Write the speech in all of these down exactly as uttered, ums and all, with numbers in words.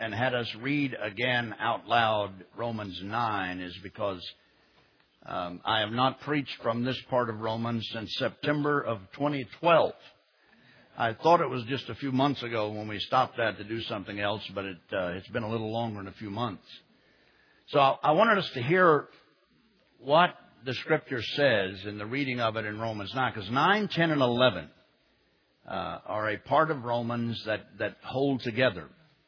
and had us read again out loud Romans nine is because um, I have not preached from this part of Romans since September of twenty twelve. I thought it was just a few months ago when we stopped that to do something else, but it, uh, it's been a little longer than a few months. So I wanted us to hear what the Scripture says in the reading of it in Romans nine, because nine, ten, and eleven uh, are a part of Romans that, that hold together.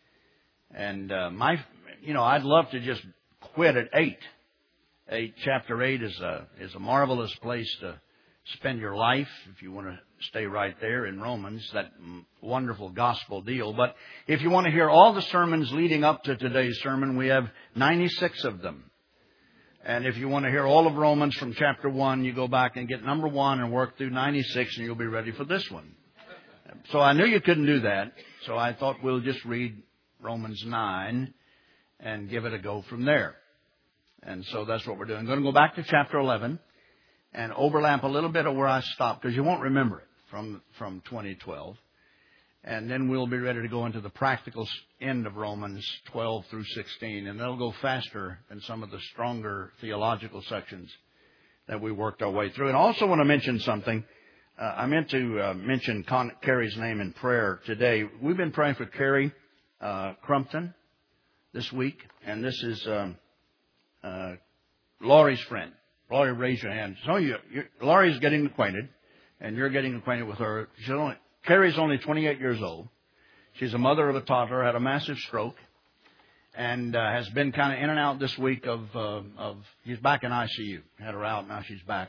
And uh, my, you know, I'd love to just quit at eight. Eight, chapter eight is a is a marvelous place to spend your life if you want to stay right there in Romans, that wonderful gospel deal. But if you want to hear all the sermons leading up to today's sermon, we have ninety-six of them. And if you want to hear all of Romans from chapter one, you go back and get number one and work through ninety-six, and you'll be ready for this one. So I knew you couldn't do that, so I thought we'll just read Romans nine and give it a go from there. And so that's what we're doing. I'm going to go back to chapter eleven and overlap a little bit of where I stopped, because you won't remember it from, from twenty twelve. And then we'll be ready to go into the practical end of Romans twelve through sixteen. And that'll go faster than some of the stronger theological sections that we worked our way through. And I also want to mention something. Uh, I meant to uh, mention Con- Carrie's name in prayer today. We've been praying for Carrie uh, Crumpton this week. And this is um, uh, Laurie's friend. Laurie, raise your hand. So you, Laurie's getting acquainted, and you're getting acquainted with her. She's only, Carrie's only twenty-eight years old. She's a mother of a toddler, had a massive stroke, and uh, has been kind of in and out this week of, uh, of, she's back in I C U. Had her out, now she's back.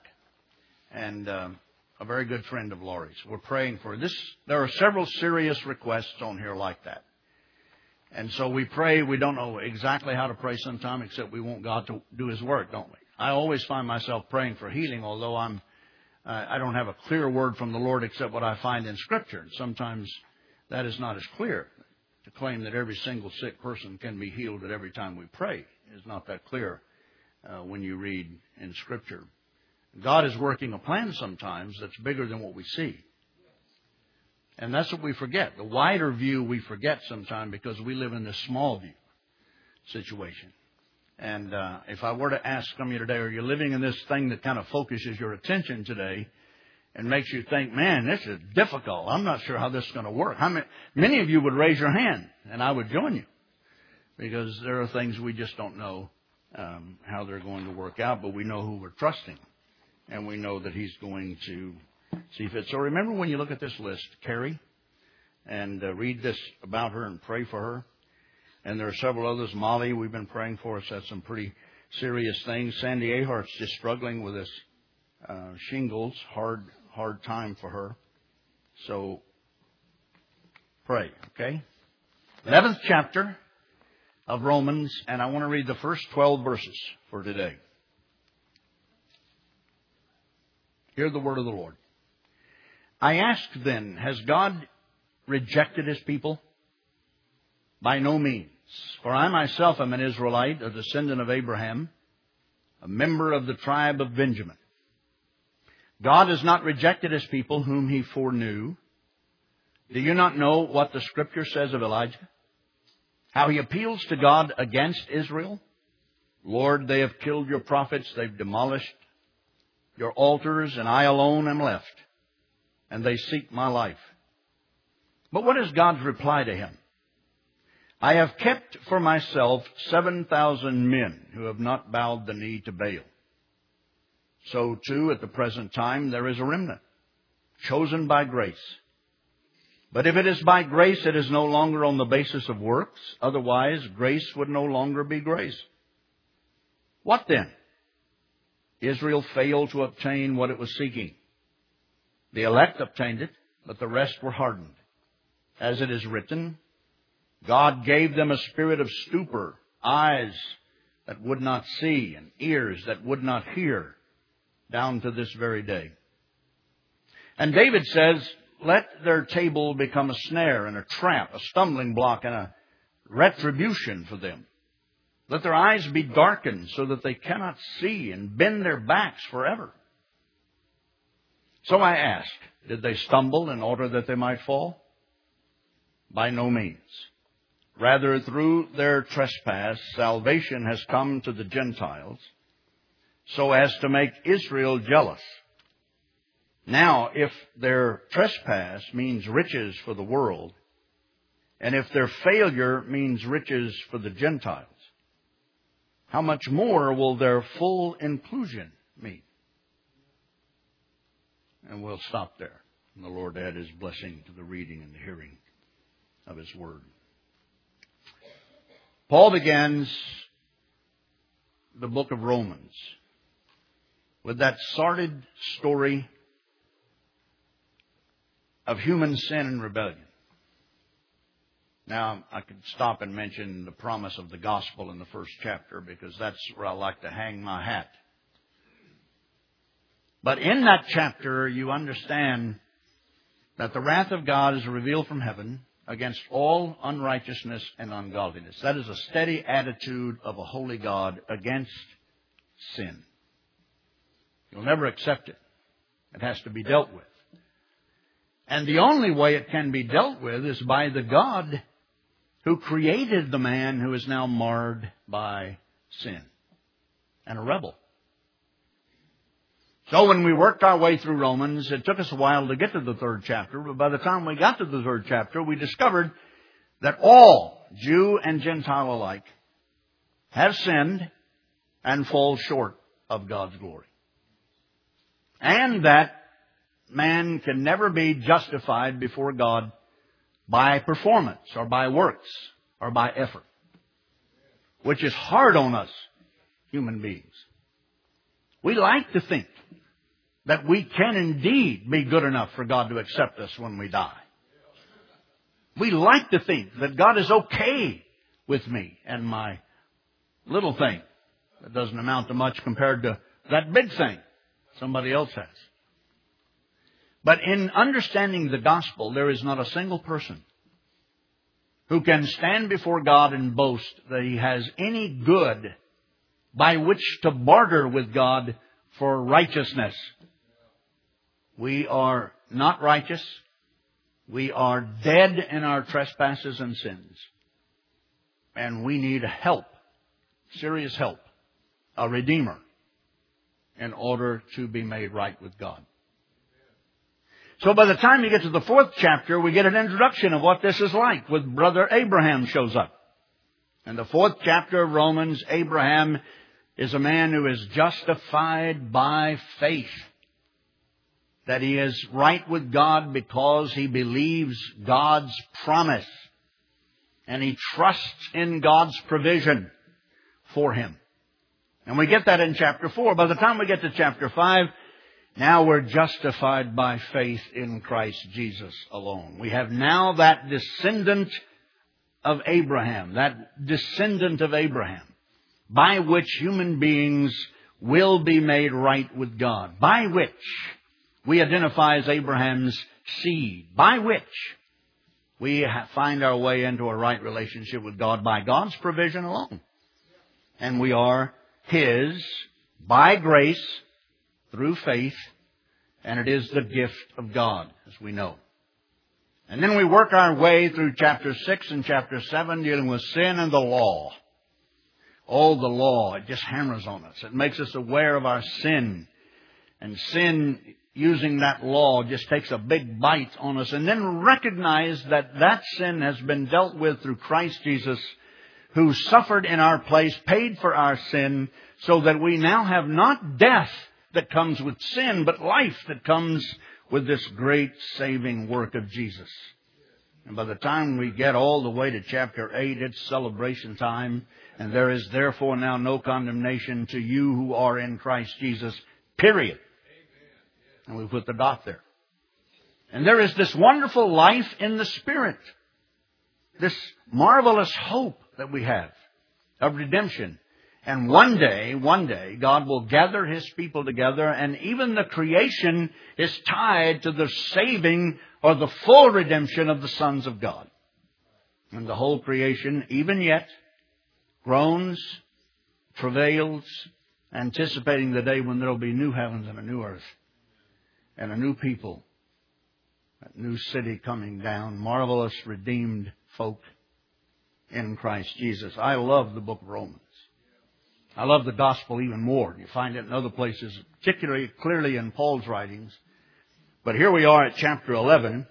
And uh, a very good friend of Laurie's. We're praying for her. This. There are several serious requests on here like that. And so we pray. We don't know exactly how to pray sometime, except we want God to do His work, don't we? I always find myself praying for healing, although I'm, uh, I don't have a clear word from the Lord except what I find in Scripture. And sometimes that is not as clear. To claim that every single sick person can be healed at every time we pray is not that clear uh, when you read in Scripture. God is working a plan sometimes that's bigger than what we see. And that's what we forget. The wider view we forget sometimes because we live in this small view situation. And uh, if I were to ask some of you today, are you living in this thing that kind of focuses your attention today and makes you think, man, this is difficult. I'm not sure how this is going to work. How many, many of you would raise your hand, and I would join you, because there are things we just don't know um, how they're going to work out, but we know who we're trusting, and we know that He's going to see fit. So remember, when you look at this list, Carrie, and uh, read this about her and pray for her. And there are several others. Molly, we've been praying for, us. That's some pretty serious things. Sandy Ahart's just struggling with this uh, shingles. Hard, hard time for her. So pray, okay? eleventh chapter of Romans, and I want to read the first twelve verses for today. Hear the word of the Lord. I ask then, has God rejected His people? By no means. For I myself am an Israelite, a descendant of Abraham, a member of the tribe of Benjamin. God has not rejected His people whom He foreknew. Do you not know what the Scripture says of Elijah? How he appeals to God against Israel? Lord, they have killed your prophets, they've demolished your altars, and I alone am left, and they seek my life. But what is God's reply to him? I have kept for myself seven thousand men who have not bowed the knee to Baal. So too, at the present time, there is a remnant, chosen by grace. But if it is by grace, it is no longer on the basis of works. Otherwise, grace would no longer be grace. What then? Israel failed to obtain what it was seeking. The elect obtained it, but the rest were hardened. As it is written, God gave them a spirit of stupor, eyes that would not see, and ears that would not hear, down to this very day. And David says, let their table become a snare and a trap, a stumbling block and a retribution for them. Let their eyes be darkened so that they cannot see, and bend their backs forever. So I ask, did they stumble in order that they might fall? By no means. Rather, through their trespass, salvation has come to the Gentiles, so as to make Israel jealous. Now, if their trespass means riches for the world, and if their failure means riches for the Gentiles, how much more will their full inclusion mean? And we'll stop there. And the Lord add His blessing to the reading and the hearing of His Word. Paul begins the book of Romans with that sordid story of human sin and rebellion. Now, I could stop and mention the promise of the gospel in the first chapter, because that's where I like to hang my hat. But in that chapter, you understand that the wrath of God is revealed from heaven against all unrighteousness and ungodliness. That is a steady attitude of a holy God against sin. You'll never accept it. It has to be dealt with. And the only way it can be dealt with is by the God who created the man who is now marred by sin and a rebel. So when we worked our way through Romans, it took us a while to get to the third chapter, but by the time we got to the third chapter, we discovered that all, Jew and Gentile alike, have sinned and fall short of God's glory. And that man can never be justified before God by performance or by works or by effort, which is hard on us human beings. We like to think that we can indeed be good enough for God to accept us when we die. We like to think that God is okay with me and my little thing that doesn't amount to much compared to that big thing somebody else has. But in understanding the gospel, there is not a single person who can stand before God and boast that he has any good by which to barter with God for righteousness. We are not righteous. We are dead in our trespasses and sins. And we need help, serious help, a Redeemer, in order to be made right with God. So by the time you get to the fourth chapter, we get an introduction of what this is like, with Brother Abraham shows up. In the fourth chapter of Romans, Abraham is a man who is justified by faith. That he is right with God because he believes God's promise. And he trusts in God's provision for him. And we get that in chapter four. By the time we get to chapter five, now we're justified by faith in Christ Jesus alone. We have now that descendant of Abraham, that descendant of Abraham, by which human beings will be made right with God, by which we identify as Abraham's seed, by which we find our way into a right relationship with God by God's provision alone. And we are His by grace through faith, and it is the gift of God, as we know. And then we work our way through chapter six and chapter seven, dealing with sin and the law. Oh, the law, it just hammers on us. It makes us aware of our sin. And sin, using that law, just takes a big bite on us. And then recognize that that sin has been dealt with through Christ Jesus, who suffered in our place, paid for our sin, so that we now have not death that comes with sin, but life that comes with this great saving work of Jesus. And by the time we get all the way to chapter eight, it's celebration time. And there is therefore now no condemnation to you who are in Christ Jesus, period. And we put the dot there. And there is this wonderful life in the Spirit. This marvelous hope that we have of redemption. And one day, one day, God will gather His people together, and even the creation is tied to the saving or the full redemption of the sons of God. And the whole creation, even yet, groans, travails, anticipating the day when there will be new heavens and a new earth, and a new people, a new city coming down, marvelous redeemed folk in Christ Jesus. I love the book of Romans. I love the gospel even more. You find it in other places, particularly clearly in Paul's writings. But here we are at chapter eleven,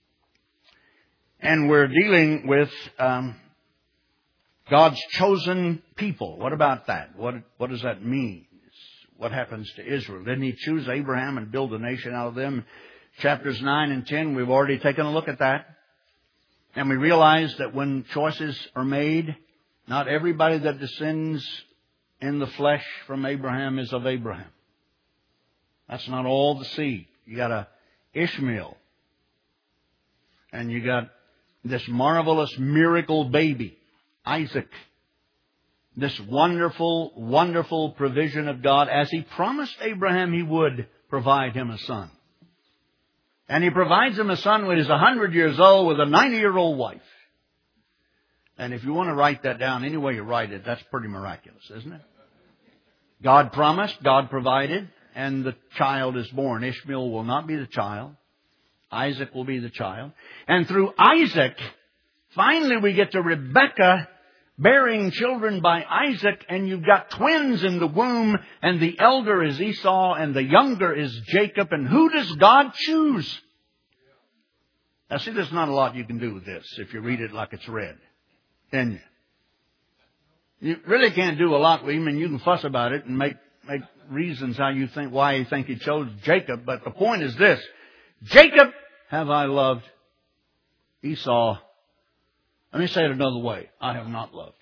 and we're dealing with um, God's chosen people. What about that? What, what does that mean? What happens to Israel? Didn't He choose Abraham and build a nation out of them? Chapters nine and ten, we've already taken a look at that. And we realize that when choices are made, not everybody that descends in the flesh from Abraham is of Abraham. That's not all the seed. You got a Ishmael. And you got this marvelous miracle baby, Isaac. This wonderful, wonderful provision of God, as He promised Abraham He would provide him a son. And He provides him a son when he's a hundred years old with a ninety-year-old wife. And if you want to write that down, any way you write it, that's pretty miraculous, isn't it? God promised, God provided, and the child is born. Ishmael will not be the child. Isaac will be the child. And through Isaac, finally we get to Rebekah bearing children by Isaac, and you've got twins in the womb, and the elder is Esau, and the younger is Jacob. And who does God choose? Now see, there's not a lot you can do with this if you read it like it's read. Can you? You really can't do a lot with him, and you can fuss about it and make, make reasons how you think, why you think He chose Jacob. But the point is this: Jacob have I loved, Esau, let me say it another way, I have not loved.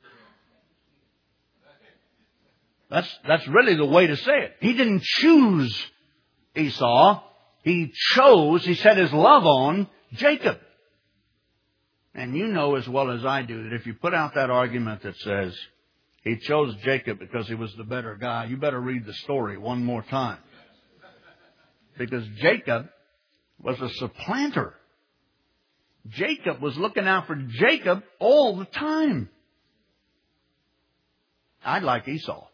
That's, that's really the way to say it. He didn't choose Esau. He chose, He set His love on Jacob. And you know as well as I do that if you put out that argument that says He chose Jacob because he was the better guy, you better read the story one more time. Because Jacob was a supplanter. Jacob was looking out for Jacob all the time. I'd like Esau.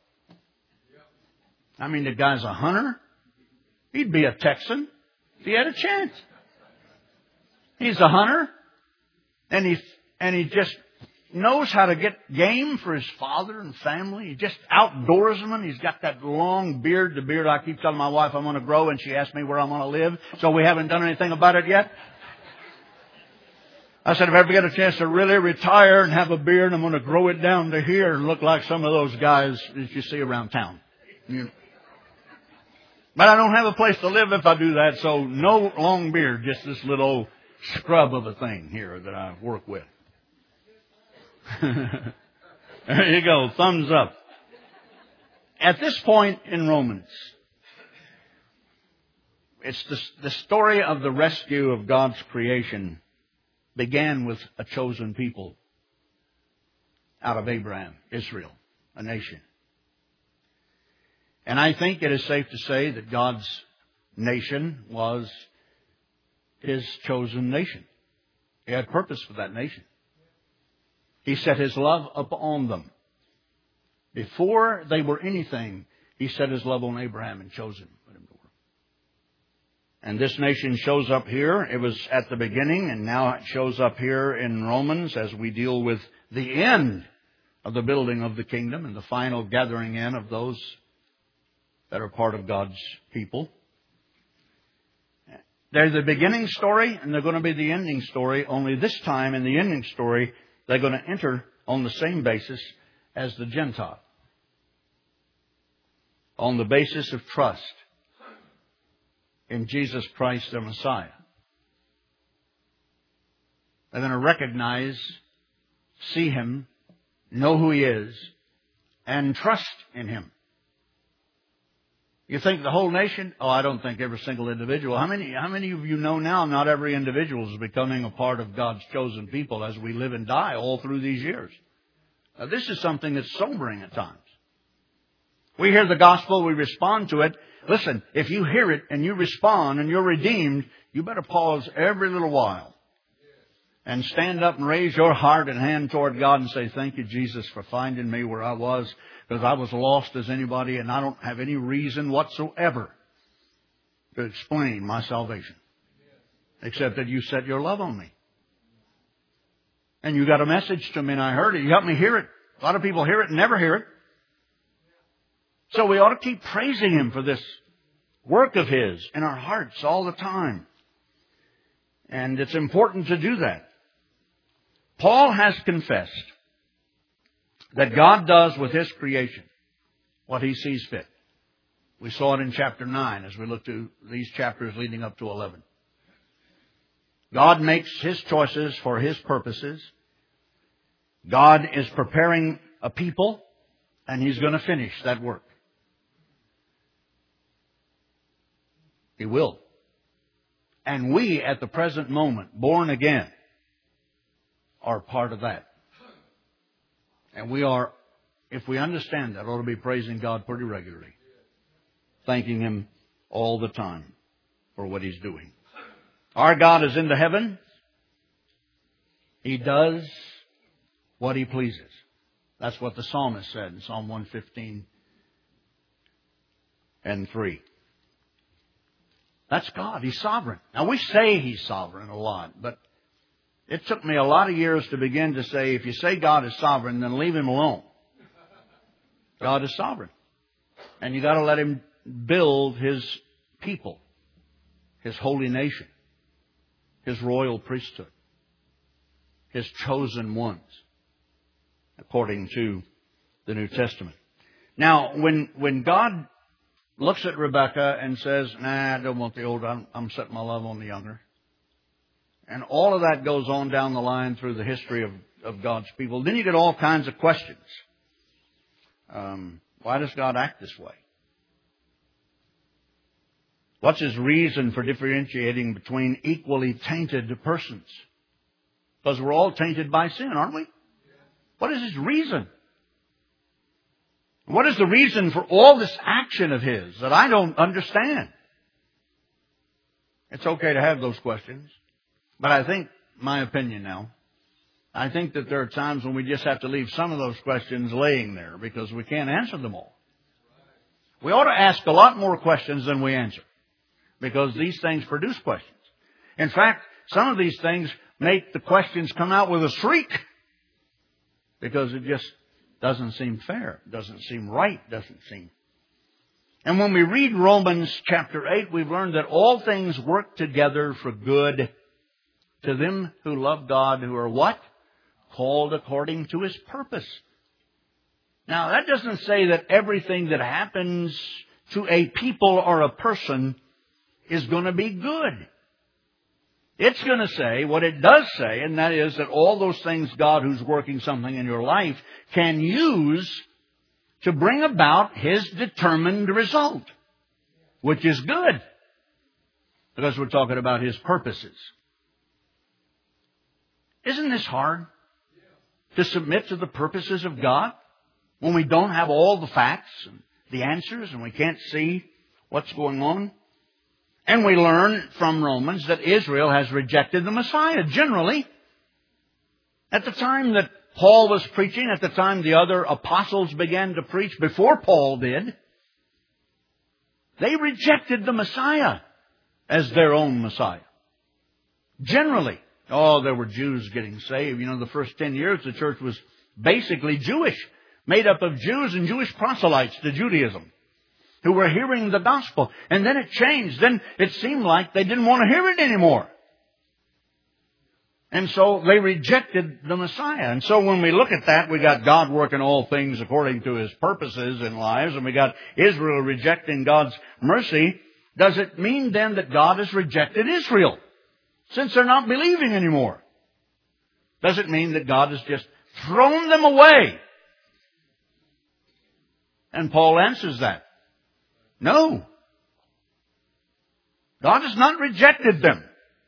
I mean, the guy's a hunter. He'd be a Texan if he had a chance. He's a hunter. And he, and he just knows how to get game for his father and family. He's just outdoorsman. He's got that long beard, the beard I keep telling my wife I'm going to grow, and she asked me where I'm going to live. So we haven't done anything about it yet. I said, if I ever get a chance to really retire and have a beard, I'm going to grow it down to here and look like some of those guys that you see around town. You know. But I don't have a place to live if I do that, so no long beard, just this little scrub of a thing here that I work with. There you go. Thumbs up. At this point in Romans, it's the, the story of the rescue of God's creation began with a chosen people out of Abraham, Israel, a nation. And I think it is safe to say that God's nation was His chosen nation. He had purpose for that nation. He set His love upon them. Before they were anything, He set His love on Abraham and chose him. And this nation shows up here. It was at the beginning, and now it shows up here in Romans as we deal with the end of the building of the kingdom and the final gathering in of those that are part of God's people. They're the beginning story, and they're going to be the ending story, only this time in the ending story, they're going to enter on the same basis as the Gentile. On the basis of trust in Jesus Christ, their Messiah. They're going to recognize, see Him, know who He is, and trust in Him. You think the whole nation? Oh, I don't think every single individual. How many, how many of you know now not every individual is becoming a part of God's chosen people as we live and die all through these years? Now, this is something that's sobering at times. We hear the gospel, we respond to it. Listen, if you hear it and you respond and you're redeemed, you better pause every little while and stand up and raise your heart and hand toward God and say, thank you, Jesus, for finding me where I was, because I was lost as anybody and I don't have any reason whatsoever to explain my salvation, except that you set your love on me. And you got a message to me and I heard it. You helped me hear it. A lot of people hear it and never hear it. So we ought to keep praising Him for this work of His in our hearts all the time. And it's important to do that. Paul has confessed that God does with His creation what He sees fit. We saw it in chapter nine as we look to these chapters leading up to eleven. God makes His choices for His purposes. God is preparing a people, and He's going to finish that work. He will. And we, at the present moment, born again, are part of that. And we are, if we understand that, ought to be praising God pretty regularly. Thanking Him all the time for what He's doing. Our God is in the heaven. He does what He pleases. That's what the psalmist said in Psalm one fifteen and three. That's God. He's sovereign. Now, we say He's sovereign a lot, but it took me a lot of years to begin to say, if you say God is sovereign, then leave Him alone. God is sovereign. And you got to let Him build His people, His holy nation, His royal priesthood, His chosen ones, according to the New Testament. Now, when when God looks at Rebekah and says, nah, I don't want the older, I'm, I'm setting my love on the younger. And all of that goes on down the line through the history of, of God's people. Then you get all kinds of questions. Um, why does God act this way? What's His reason for differentiating between equally tainted persons? Because we're all tainted by sin, aren't we? What is His reason? What is the reason for all this action of His that I don't understand? It's okay to have those questions. But I think, my opinion now, I think that there are times when we just have to leave some of those questions laying there because we can't answer them all. We ought to ask a lot more questions than we answer because these things produce questions. In fact, some of these things make the questions come out with a shriek because it just doesn't seem fair, doesn't seem right, doesn't seem. And when we read Romans chapter eight, we've learned that all things work together for good to them who love God, who are what? Called according to His purpose. Now, that doesn't say that everything that happens to a people or a person is going to be good. It's going to say what it does say, and that is that all those things God, who's working something in your life, can use to bring about His determined result, which is good, because we're talking about His purposes. Isn't this hard? To submit to the purposes of God when we don't have all the facts and the answers and we can't see what's going on? And we learn from Romans that Israel has rejected the Messiah, generally. At the time that Paul was preaching, at the time the other apostles began to preach, before Paul did, they rejected the Messiah as their own Messiah. Generally. Oh, there were Jews getting saved. You know, the first ten years the church was basically Jewish, made up of Jews and Jewish proselytes to Judaism, who were hearing the gospel. And then it changed. Then it seemed like they didn't want to hear it anymore. And so they rejected the Messiah. And so when we look at that, we got God working all things according to His purposes in lives, and we got Israel rejecting God's mercy. Does it mean then that God has rejected Israel, since they're not believing anymore? Does it mean that God has just thrown them away? And Paul answers that. No. God has not rejected them.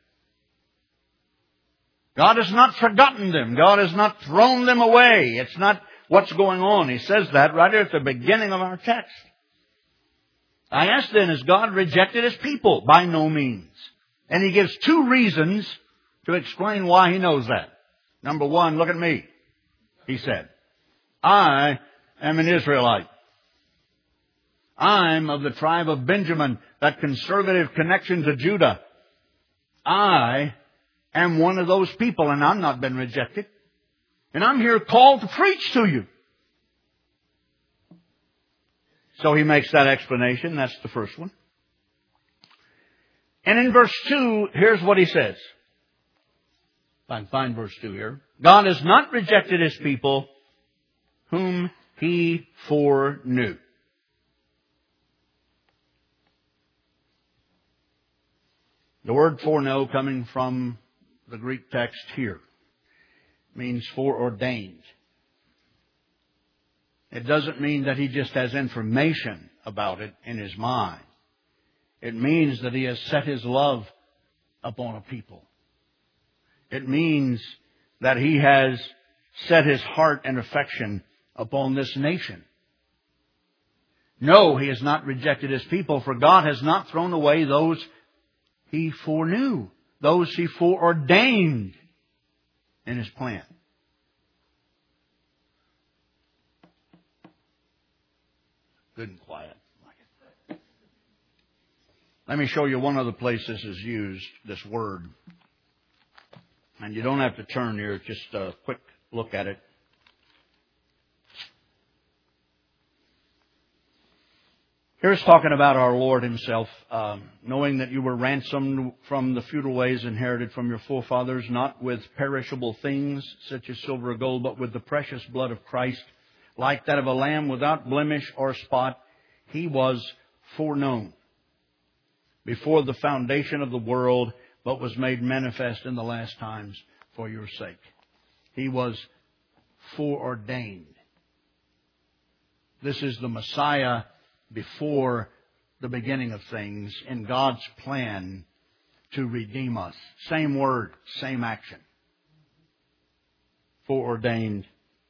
God has not forgotten them. God has not thrown them away. It's not what's going on. He says that right here at the beginning of our text. I ask then, has God rejected His people? By no means. And he gives two reasons to explain why he knows that. Number one, look at me, he said. I am an Israelite. I'm of the tribe of Benjamin, that conservative connection to Judah. I am one of those people, and I've not been rejected. And I'm here called to preach to you. So he makes that explanation. That's the first one. And in verse two, here's what he says. If I can find verse two here. God has not rejected His people whom He foreknew. The word foreknow, coming from the Greek text here, means foreordained. It doesn't mean that He just has information about it in His mind. It means that He has set His love upon a people. It means that He has set His heart and affection upon this nation. No, He has not rejected His people, for God has not thrown away those He foreknew, those He foreordained in His plan. Good and quiet. Let me show you one other place this is used, this word. And you don't have to turn here, just a quick look at it. Here's talking about our Lord Himself, um, knowing that you were ransomed from the futile ways inherited from your forefathers, not with perishable things such as silver or gold, but with the precious blood of Christ, like that of a lamb without blemish or spot. He was foreknown before the foundation of the world, but was made manifest in the last times for your sake. He was foreordained. This is the Messiah before the beginning of things in God's plan to redeem us. Same word, same action. Foreordained,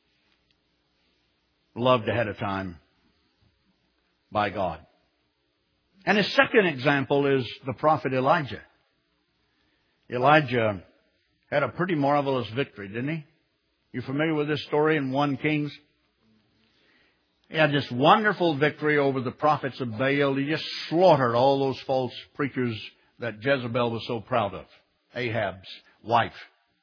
loved ahead of time by God. And his second example is the prophet Elijah. Elijah had a pretty marvelous victory, didn't he? You familiar with this story in First Kings? He had this wonderful victory over the prophets of Baal. He just slaughtered all those false preachers that Jezebel was so proud of, Ahab's wife.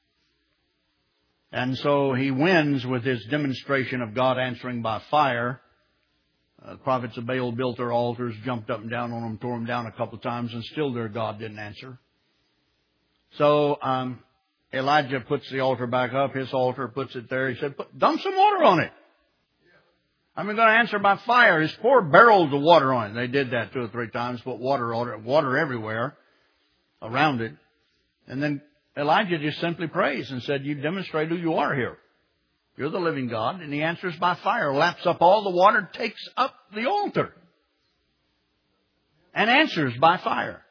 And so he wins with his demonstration of God answering by fire. Uh, the prophets of Baal built their altars, jumped up and down on them, tore them down a couple of times, and still their God didn't answer. So um, Elijah puts the altar back up, his altar, puts it there. He said, Put, dump some water on it. I'm going to answer by fire. His poor barrels of water on it. They did that two or three times, put water on it, water everywhere around it. And then Elijah just simply prays and said, you demonstrate who you are here. You're the living God. And he answers by fire, laps up all the water, takes up the altar, and answers by fire.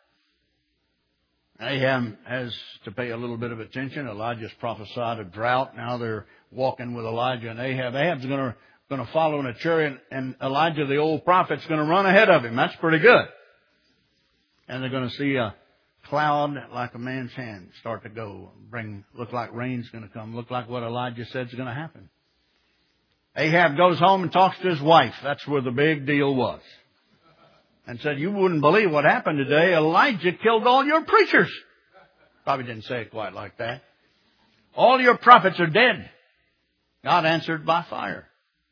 Ahab has to pay a little bit of attention. Elijah's prophesied a drought. Now they're walking with Elijah and Ahab. Ahab's going to going to follow in a chariot, and Elijah, the old prophet's going to run ahead of him. That's pretty good. And they're going to see a cloud like a man's hand start to go. Bring, look like rain's going to come. Look like what Elijah said is going to happen. Ahab goes home and talks to his wife. That's where the big deal was. And said, you wouldn't believe what happened today. Elijah killed all your preachers. Probably didn't say it quite like that. All your prophets are dead. God answered by fire.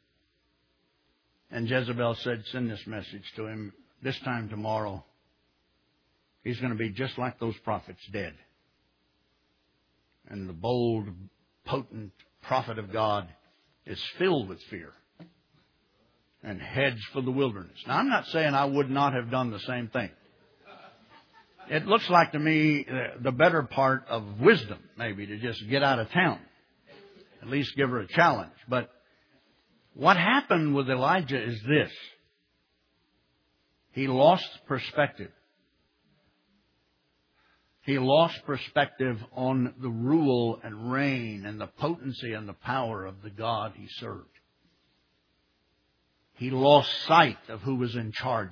And Jezebel said, send this message to him. This time tomorrow, he's going to be just like those prophets, dead. And the bold, potent prophet of God is filled with fear and heads for the wilderness. Now, I'm not saying I would not have done the same thing. It looks like to me the better part of wisdom, maybe, to just get out of town. At least give her a challenge. But what happened with Elijah is this. He lost perspective. He lost perspective on the rule and reign and the potency and the power of the God he served. He lost sight of who was in charge.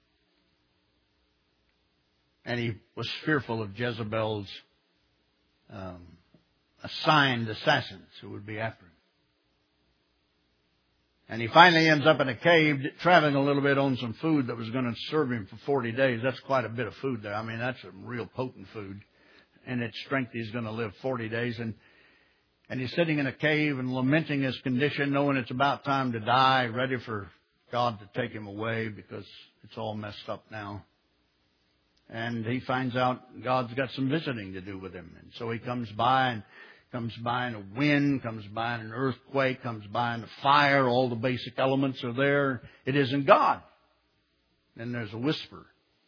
And he was fearful of Jezebel's um, assigned assassins who would be after him. And he finally ends up in a cave, traveling a little bit on some food that was going to serve him for forty days. That's quite a bit of food there. I mean, that's some real potent food. And its strength, he's going to live forty days. And And he's sitting in a cave and lamenting his condition, knowing it's about time to die, ready for God to take him away because it's all messed up now. And he finds out God's got some visiting to do with him. And so he comes by and comes by in a wind, comes by in an earthquake, comes by in a fire. All the basic elements are there. It isn't God. Then there's a whisper.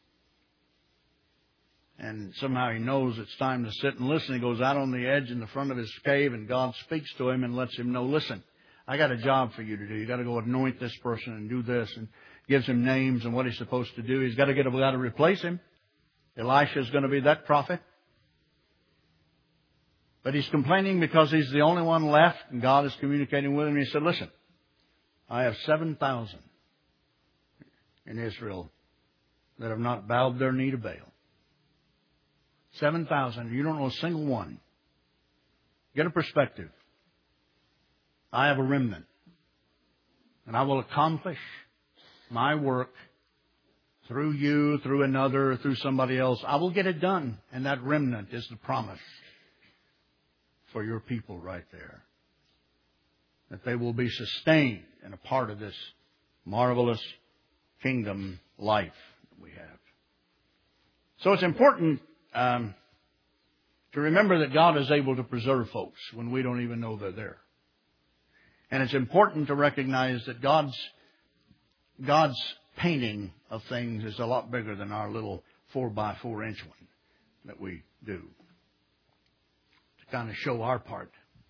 And somehow he knows it's time to sit and listen. He goes out on the edge in the front of his cave, and God speaks to him and lets him know, listen, I got a job for you to do. You got to go anoint this person and do this, and gives him names and what he's supposed to do. He's got to get got to replace him. Elisha's going to be that prophet. But he's complaining because he's the only one left, and God is communicating with him. He said, listen, I have seven thousand in Israel that have not bowed their knee to Baal. seven thousand. You don't know a single one. Get a perspective. I have a remnant. And I will accomplish my work through you, through another, through somebody else. I will get it done. And that remnant is the promise for your people right there. That they will be sustained and a part of this marvelous kingdom life that we have. So it's important um, to remember that God is able to preserve folks when we don't even know they're there. And it's important to recognize that God's God's painting of things is a lot bigger than our little four by four inch one that we do to kind of show our part.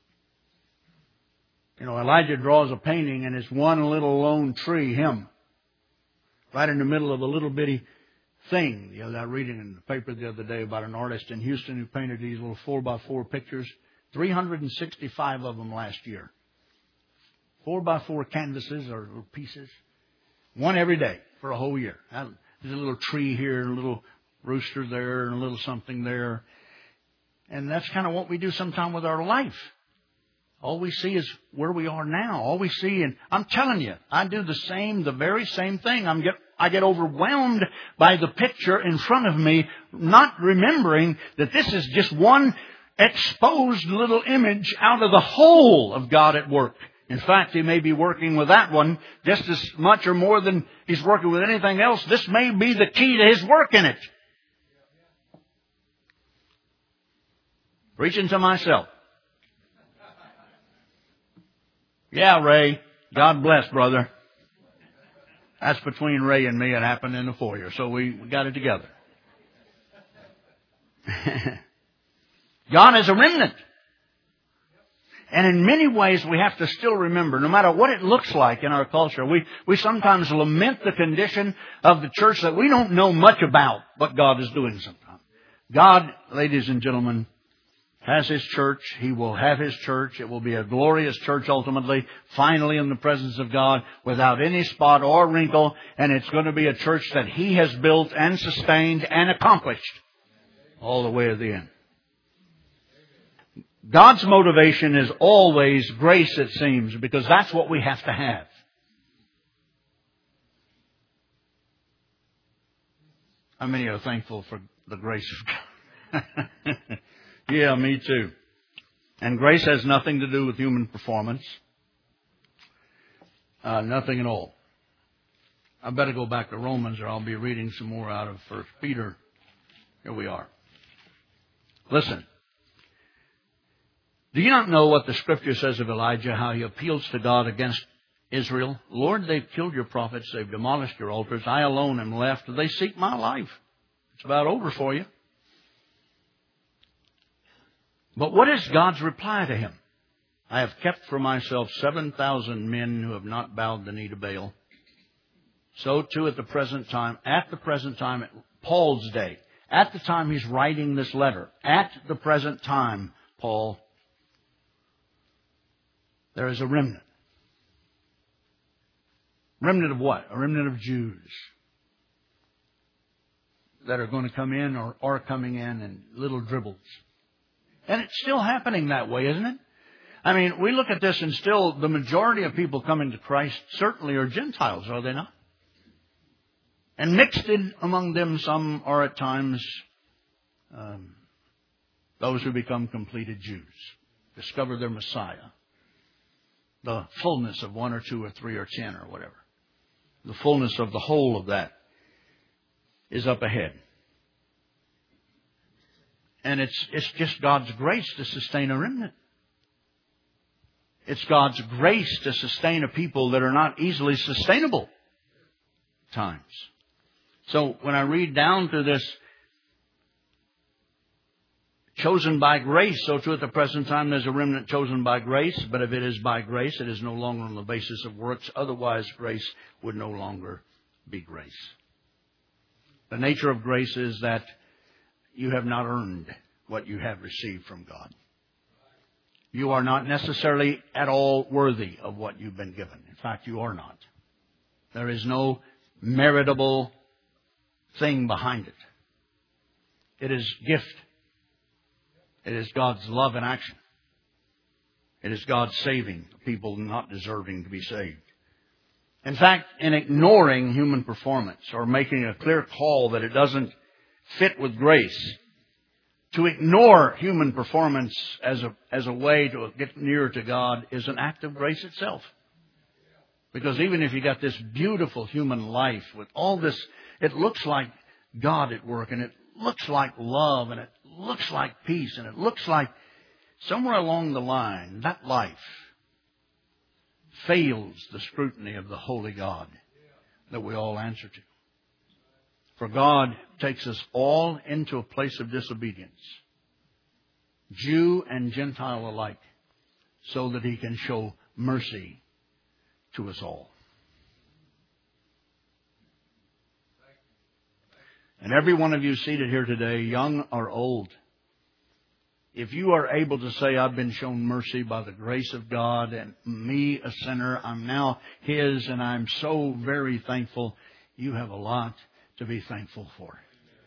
You know, Elijah draws a painting and it's one little lone tree, him, right in the middle of a little bitty thing. You know, I was reading in the paper the other day about an artist in Houston who painted these little four by four pictures, three hundred sixty-five of them last year. Four by four canvases or little pieces. One every day for a whole year. There's a little tree here, and a little rooster there, and a little something there. And that's kind of what we do sometime with our life. All we see is where we are now. All we see, and I'm telling you, I do the same, the very same thing. I'm get, I get overwhelmed by the picture in front of me, not remembering that this is just one exposed little image out of the whole of God at work. In fact, He may be working with that one just as much or more than He's working with anything else. This may be the key to His work in it. Preaching to myself. Yeah, Ray. God bless, brother. That's between Ray and me. It happened in the foyer, so we, we got it together. God is a remnant. And in many ways, we have to still remember, no matter what it looks like in our culture, we, we sometimes lament the condition of the church that we don't know much about what God is doing sometimes. God, ladies and gentlemen, has His church. He will have His church. It will be a glorious church ultimately, finally in the presence of God, without any spot or wrinkle. And it's going to be a church that He has built and sustained and accomplished all the way to the end. God's motivation is always grace, it seems, because that's what we have to have. How many are thankful for the grace of God? Yeah, me too. And grace has nothing to do with human performance. Uh, nothing at all. I better go back to Romans or I'll be reading some more out of First Peter. Here we are. Listen. Do you not know what the Scripture says of Elijah, how he appeals to God against Israel? Lord, they've killed your prophets. They've demolished your altars. I alone am left. They seek my life. It's about over for you. But what is God's reply to him? I have kept for myself seven thousand men who have not bowed the knee to Baal. So too at the present time, at the present time, at Paul's day, at the time he's writing this letter, at the present time, Paul, there is a remnant. Remnant of what? A remnant of Jews that are going to come in or are coming in in little dribbles. And it's still happening that way, isn't it? I mean, we look at this and still the majority of people coming to Christ certainly are Gentiles, are they not? And mixed in among them some are at times um, those who become completed Jews. discover their Messiah. The fullness of one or two or three or ten or whatever. The fullness of the whole of that is up ahead. And it's, it's just God's grace to sustain a remnant. It's God's grace to sustain a people that are not easily sustainable at times. So when I read down to this, chosen by grace, so too at the present time there's a remnant chosen by grace, but if it is by grace, it is no longer on the basis of works. Otherwise, grace would no longer be grace. The nature of grace is that you have not earned what you have received from God. You are not necessarily at all worthy of what you've been given. In fact, you are not. There is no meritable thing behind it. It is gift. It is God's love in action. It is God saving people not deserving to be saved. In fact, in ignoring human performance or making a clear call that it doesn't fit with grace, to ignore human performance as a, as a way to get nearer to God is an act of grace itself. Because even if you got this beautiful human life with all this, it looks like God at work, and it looks like love, and it looks like peace, and it looks like somewhere along the line, that life fails the scrutiny of the holy God that we all answer to. For God takes us all into a place of disobedience, Jew and Gentile alike, so that He can show mercy to us all. And every one of you seated here today, young or old, if you are able to say, I've been shown mercy by the grace of God, and me, a sinner, I'm now His, and I'm so very thankful, you have a lot to be thankful for.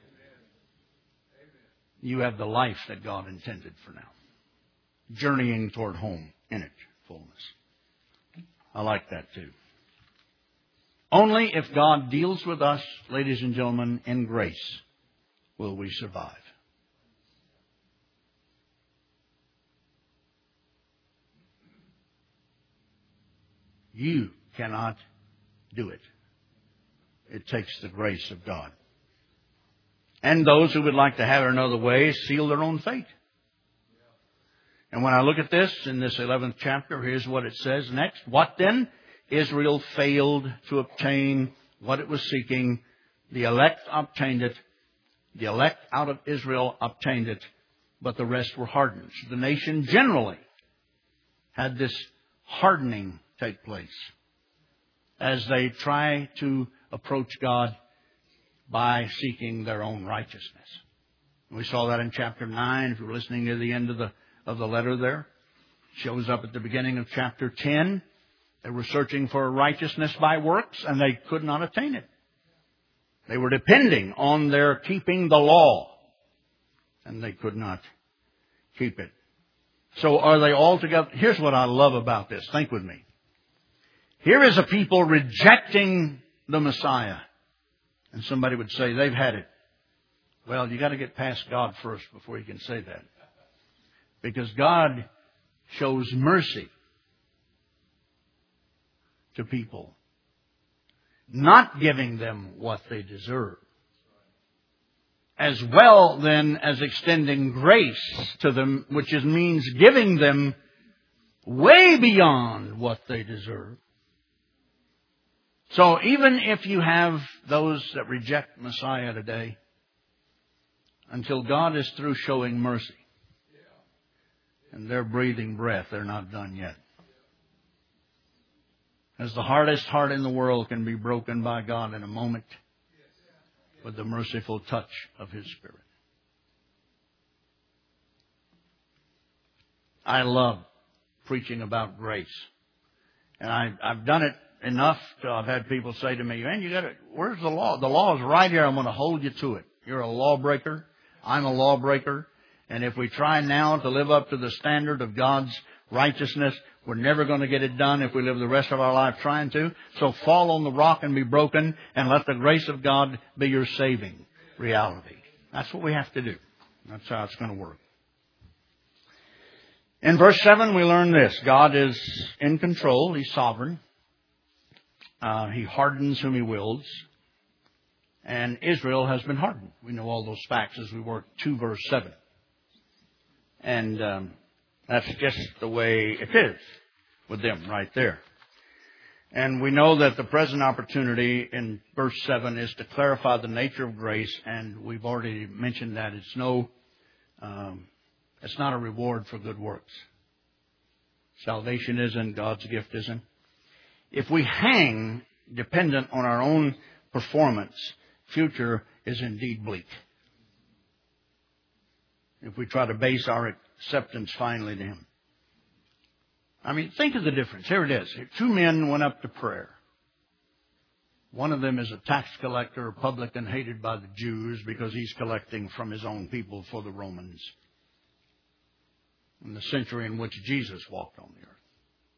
You have the life that God intended for now, journeying toward home in its fullness. I like that too. Only if God deals with us, ladies and gentlemen, in grace, will we survive. You cannot do it. It takes the grace of God. And those who would like to have it another way seal their own fate. And when I look at this in this eleventh chapter, here's what it says next. What then? Israel failed to obtain what it was seeking. The elect obtained it. The elect out of Israel obtained it. But the rest were hardened. So the nation generally had this hardening take place as they try to approach God by seeking their own righteousness. We saw that in chapter nine. If you were listening to the end of the of the letter there, it shows up at the beginning of chapter ten. They were searching for righteousness by works, and they could not attain it. They were depending on their keeping the law, and they could not keep it. So are they all together? Here's what I love about this. Think with me. Here is a people rejecting the Messiah. And somebody would say, they've had it. Well, you got to get past God first before you can say that. Because God shows mercy to people, not giving them what they deserve, as well then as extending grace to them, which is, means giving them way beyond what they deserve. So even if you have those that reject Messiah today, until God is through showing mercy and they're breathing breath, they're not done yet. As the hardest heart in the world can be broken by God in a moment with the merciful touch of His Spirit. I love preaching about grace. And I, I've done it enough to, I've had people say to me, man, you got to, where's the law? The law is right here. I'm going to hold you to it. You're a lawbreaker. I'm a lawbreaker. And if we try now to live up to the standard of God's righteousness, we're never going to get it done if we live the rest of our life trying to. So fall on the rock and be broken, and let the grace of God be your saving reality. That's what we have to do. That's how it's going to work. In verse seven, we learn this. God is in control. He's sovereign. Uh, he hardens whom He wills. And Israel has been hardened. We know all those facts as we work to verse seven. And um, that's just the way it is with them right there. And we know that the present opportunity in verse seven is to clarify the nature of grace. And we've already mentioned that it's no... Um, It's not a reward for good works. Salvation isn't, God's gift isn't. If we hang dependent on our own performance, future is indeed bleak. If we try to base our acceptance finally to Him. I mean, think of the difference. Here it is. Two men went up to prayer. One of them is a tax collector, a publican hated by the Jews because he's collecting from his own people for the Romans. In the century in which Jesus walked on the earth.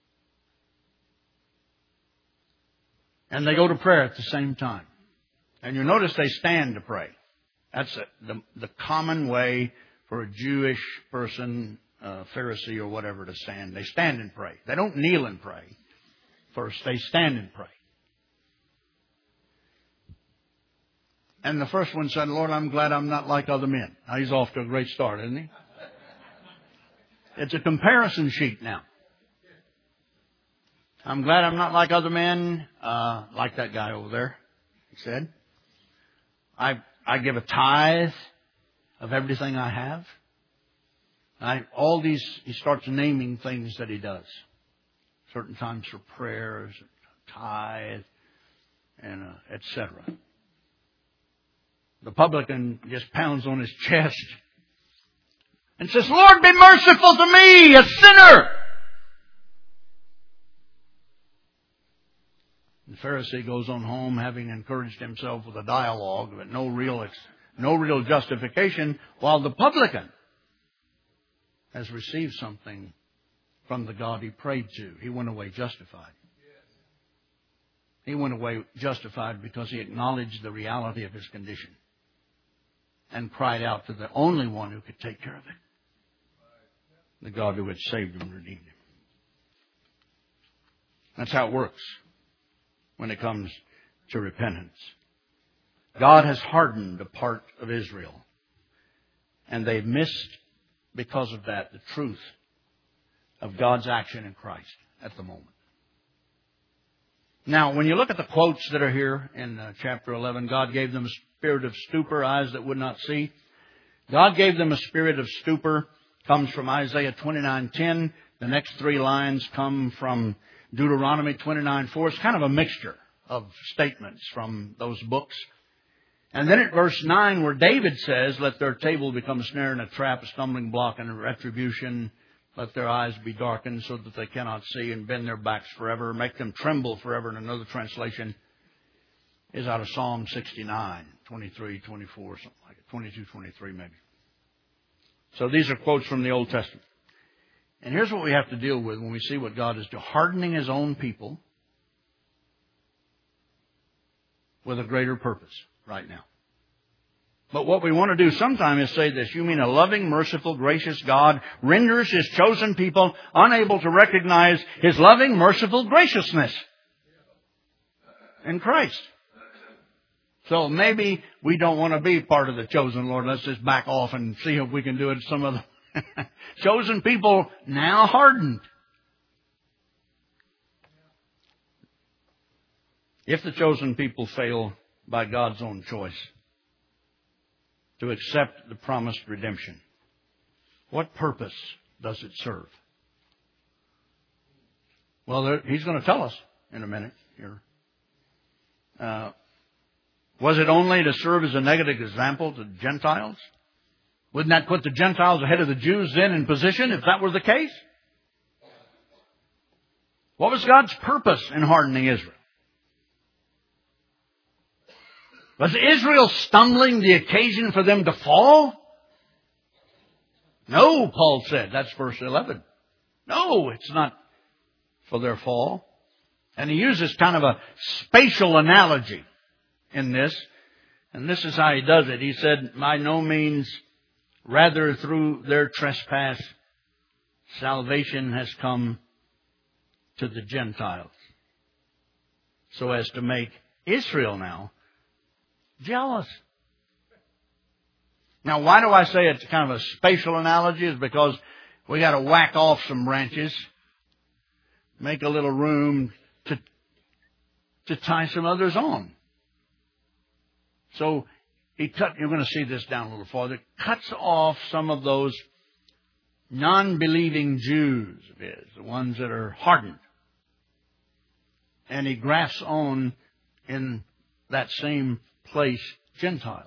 And they go to prayer at the same time. And you notice they stand to pray. That's a, the, the common way for a Jewish person, a Pharisee or whatever, to stand. They stand and pray. They don't kneel and pray. First, they stand and pray. And the first one said, Lord, I'm glad I'm not like other men. Now, he's off to a great start, isn't he? It's a comparison sheet now. I'm glad I'm not like other men, uh, like that guy over there, he said. I I give a tithe of everything I have. I, all these, he starts naming things that he does. Certain times for prayers, tithe, and uh, et cetera. The publican just pounds on his chest and says, Lord, be merciful to me, a sinner. The Pharisee goes on home having encouraged himself with a dialogue, but no real, no real justification, while the publican has received something from the God he prayed to. He went away justified. He went away justified because he acknowledged the reality of his condition and cried out to the only one who could take care of it. The God who had saved him and redeemed him. That's how it works when it comes to repentance. God has hardened a part of Israel. And they've missed, because of that, the truth of God's action in Christ at the moment. Now, when you look at the quotes that are here in uh, chapter eleven, God gave them a spirit of stupor, eyes that would not see. God gave them a spirit of stupor. Comes from Isaiah twenty-nine ten. The next three lines come from Deuteronomy twenty-nine four. It's kind of a mixture of statements from those books. And then at verse nine, where David says, let their table become a snare and a trap, a stumbling block and a retribution. Let their eyes be darkened so that they cannot see, and bend their backs forever. Make them tremble forever. In another translation is out of Psalm sixty-nine, twenty-three, twenty-four, something like it. twenty-two, twenty-three maybe. So these are quotes from the Old Testament. And here's what we have to deal with when we see what God is doing. Hardening His own people with a greater purpose right now. But what we want to do sometime is say this. You mean a loving, merciful, gracious God renders His chosen people unable to recognize His loving, merciful graciousness in Christ. So maybe we don't want to be part of the chosen, Lord. Let's just back off and see if we can do it some other. Chosen people now hardened. If the chosen people fail by God's own choice to accept the promised redemption, what purpose does it serve? Well, He's going to tell us in a minute here. Uh, Was it only to serve as a negative example to Gentiles? Wouldn't that put the Gentiles ahead of the Jews then in position if that were the case? What was God's purpose in hardening Israel? Was Israel stumbling the occasion for them to fall? No, Paul said. That's verse eleven. No, it's not for their fall. And he uses kind of a spatial analogy in this. And this is how he does it. He said, by no means, rather through their trespass, salvation has come to the Gentiles, so as to make Israel now jealous. Now, why do I say it's kind of a spatial analogy? Is because we got to whack off some branches, make a little room to to tie some others on. So he cut. You're going to see this down a little farther. Cuts off some of those non-believing Jews of his, the ones that are hardened, and he grafts on in that same place Gentiles.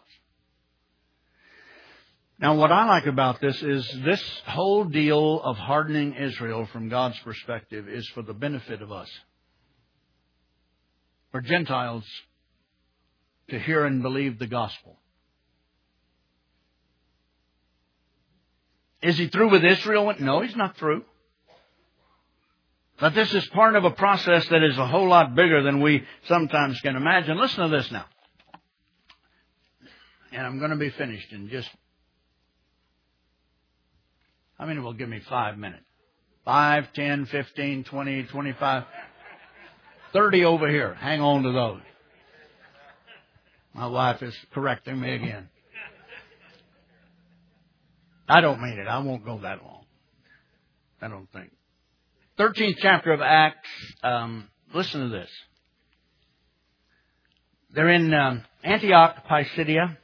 Now, what I like about this is this whole deal of hardening Israel from God's perspective is for the benefit of us, for Gentiles to hear and believe the gospel. Is he through with Israel? No, he's not through. But this is part of a process that is a whole lot bigger than we sometimes can imagine. Listen to this now. And I'm going to be finished in just... How many will give me five minutes? Five, ten, fifteen, twenty, twenty-five, thirty over here. Hang on to those. My wife is correcting me again. I don't mean it. I won't go that long. I don't think. thirteenth chapter of Acts. Um, listen to this. They're in um, Antioch, Pisidia.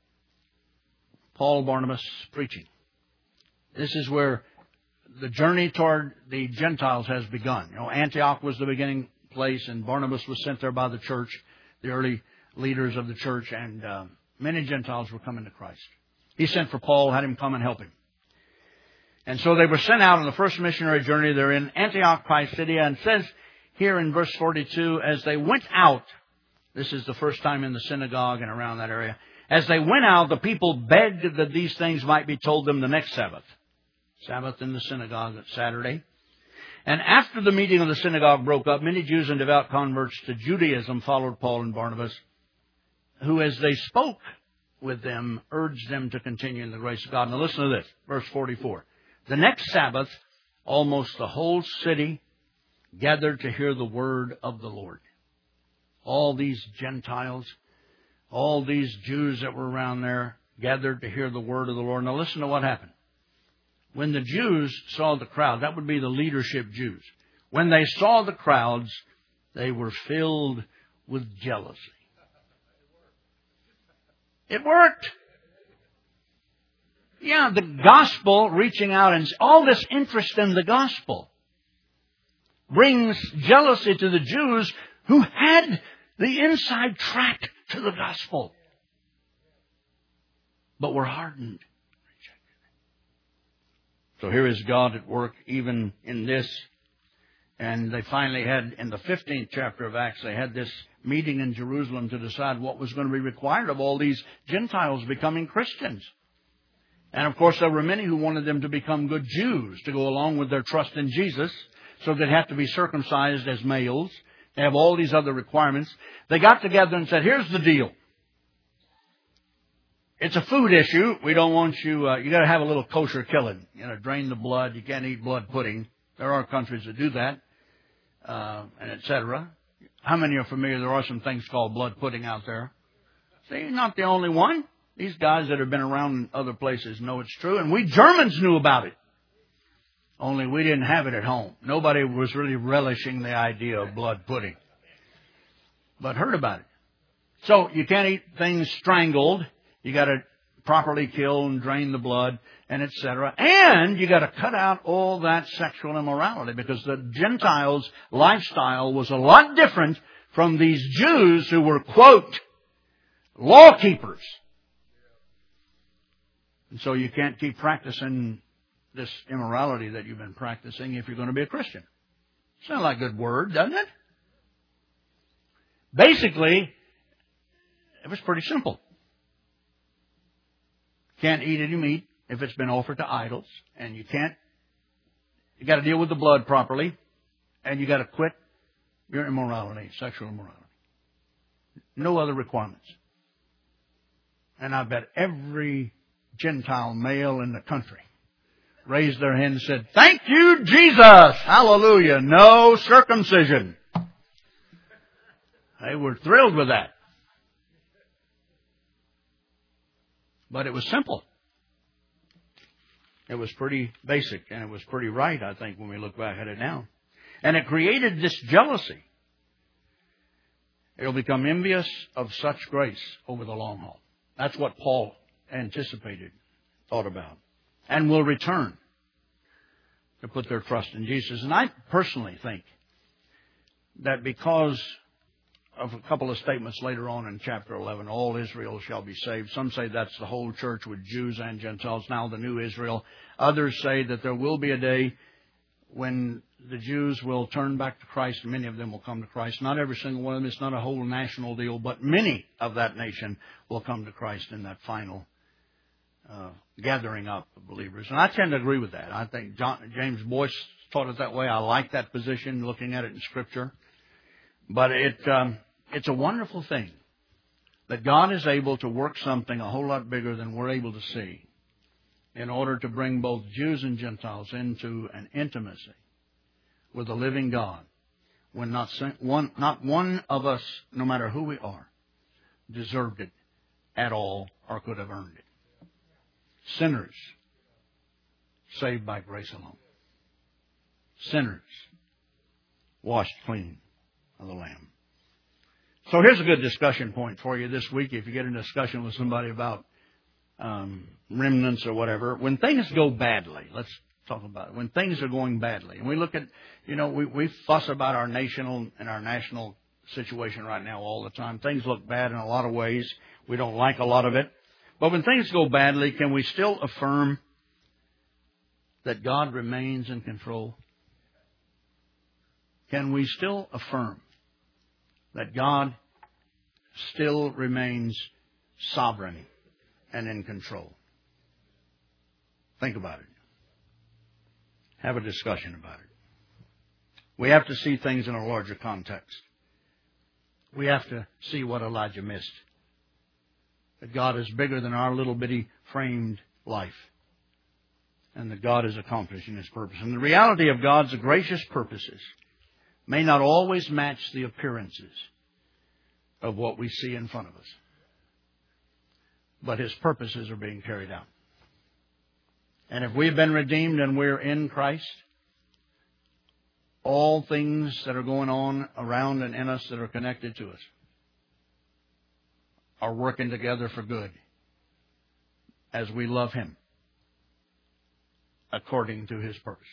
Paul, Barnabas preaching. This is where the journey toward the Gentiles has begun. You know, Antioch was the beginning place, and Barnabas was sent there by the church, the early leaders of the church, and uh, many Gentiles were coming to Christ. He sent for Paul, had him come and help him. And so they were sent out on the first missionary journey. They're in Antioch, Pisidia, and it says here in verse forty-two, as they went out, this is the first time in the synagogue and around that area, as they went out, the people begged that these things might be told them the next Sabbath. Sabbath in the synagogue, that's Saturday. And after the meeting of the synagogue broke up, many Jews and devout converts to Judaism followed Paul and Barnabas, who, as they spoke with them, urged them to continue in the grace of God. Now listen to this, verse forty-four. The next Sabbath, almost the whole city gathered to hear the word of the Lord. All these Gentiles, all these Jews that were around there gathered to hear the word of the Lord. Now listen to what happened. When the Jews saw the crowd, that would be the leadership Jews. When they saw the crowds, they were filled with jealousy. It worked. Yeah, the gospel reaching out and all this interest in the gospel brings jealousy to the Jews who had the inside track to the gospel, but were hardened. So here is God at work even in this. And they finally had, in the fifteenth chapter of Acts, they had this meeting in Jerusalem to decide what was going to be required of all these Gentiles becoming Christians. And of course, there were many who wanted them to become good Jews to go along with their trust in Jesus. So they'd have to be circumcised as males. They have all these other requirements. They got together and said, here's the deal. It's a food issue. We don't want you, uh, you got to have a little kosher killing. You know, drain the blood. You can't eat blood pudding. There are countries that do that, uh, and et cetera. How many are familiar? There are some things called blood pudding out there. See, you're not the only one. These guys that have been around in other places know it's true. And we Germans knew about it. Only we didn't have it at home. Nobody was really relishing the idea of blood pudding, but heard about it. So you can't eat things strangled. You got to properly kill and drain the blood, and et cetera. And you got to cut out all that sexual immorality, because the Gentiles' lifestyle was a lot different from these Jews who were, quote, law keepers. And so you can't keep practicing this immorality that you've been practicing if you're going to be a Christian. Sounds like a good word, doesn't it? Basically, it was pretty simple. Can't eat any meat if it's been offered to idols, and you can't, you got to deal with the blood properly, and you got to quit your immorality, sexual immorality. No other requirements. And I bet every Gentile male in the country raised their hand and said, "Thank you, Jesus! Hallelujah! No circumcision." They were thrilled with that. But it was simple. It was pretty basic, and it was pretty right, I think, when we look back at it now. And it created this jealousy. It'll become envious of such grace over the long haul. That's what Paul anticipated, thought about, and will return to put their trust in Jesus. And I personally think that because of a couple of statements later on in chapter eleven, all Israel shall be saved. Some say that's the whole church with Jews and Gentiles, now the new Israel. Others say that there will be a day when the Jews will turn back to Christ, and many of them will come to Christ. Not every single one of them. It's not a whole national deal, but many of that nation will come to Christ in that final uh, gathering up of believers. And I tend to agree with that. I think John, James Boyce taught it that way. I like that position, looking at it in Scripture. But it um, it's a wonderful thing that God is able to work something a whole lot bigger than we're able to see in order to bring both Jews and Gentiles into an intimacy with the living God, when not one, not one of us, no matter who we are, deserved it at all or could have earned it. Sinners saved by grace alone. Sinners washed clean of the Lamb. So here's a good discussion point for you this week if you get in a discussion with somebody about um, remnants or whatever. When things go badly, let's talk about it. When things are going badly, and we look at, you know, we, we fuss about our national and our national situation right now all the time. Things look bad in a lot of ways. We don't like a lot of it. But when things go badly, can we still affirm that God remains in control? Can we still affirm that God still remains sovereign and in control? Think about it. Have a discussion about it. We have to see things in a larger context. We have to see what Elijah missed. That God is bigger than our little bitty framed life. And that God is accomplishing His purpose. And the reality of God's gracious purposes may not always match the appearances of what we see in front of us. But His purposes are being carried out. And if we've been redeemed and we're in Christ, all things that are going on around and in us that are connected to us are working together for good as we love Him according to His purpose.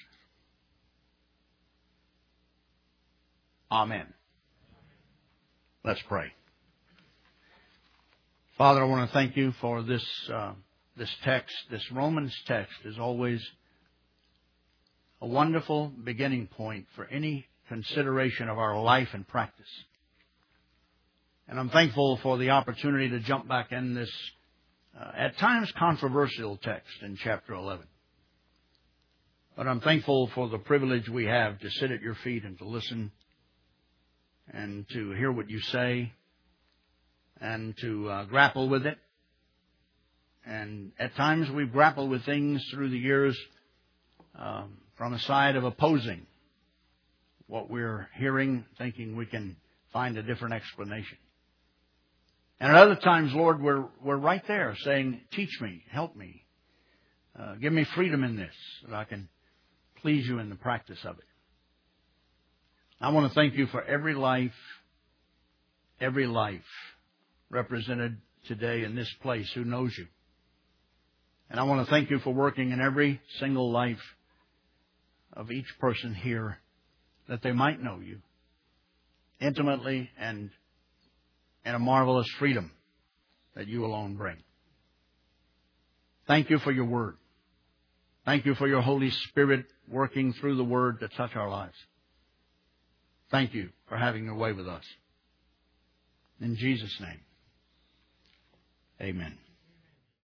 Amen. Let's pray. Father, I want to thank You for this uh, this text. This Romans text is always a wonderful beginning point for any consideration of our life and practice. And I'm thankful for the opportunity to jump back in this, uh, at times, controversial text in chapter eleven. But I'm thankful for the privilege we have to sit at Your feet and to listen and to hear what You say and to uh, grapple with it. And at times we've grappled with things through the years um, from a side of opposing what we're hearing, thinking we can find a different explanation. And at other times, Lord, we're we're right there saying, teach me, help me, uh, give me freedom in this, so that I can please You in the practice of it. I want to thank You for every life, every life represented today in this place who knows You. And I want to thank You for working in every single life of each person here that they might know You intimately and in a marvelous freedom that You alone bring. Thank You for Your Word. Thank You for Your Holy Spirit working through the Word to touch our lives. Thank You for having Your way with us. In Jesus' name, amen.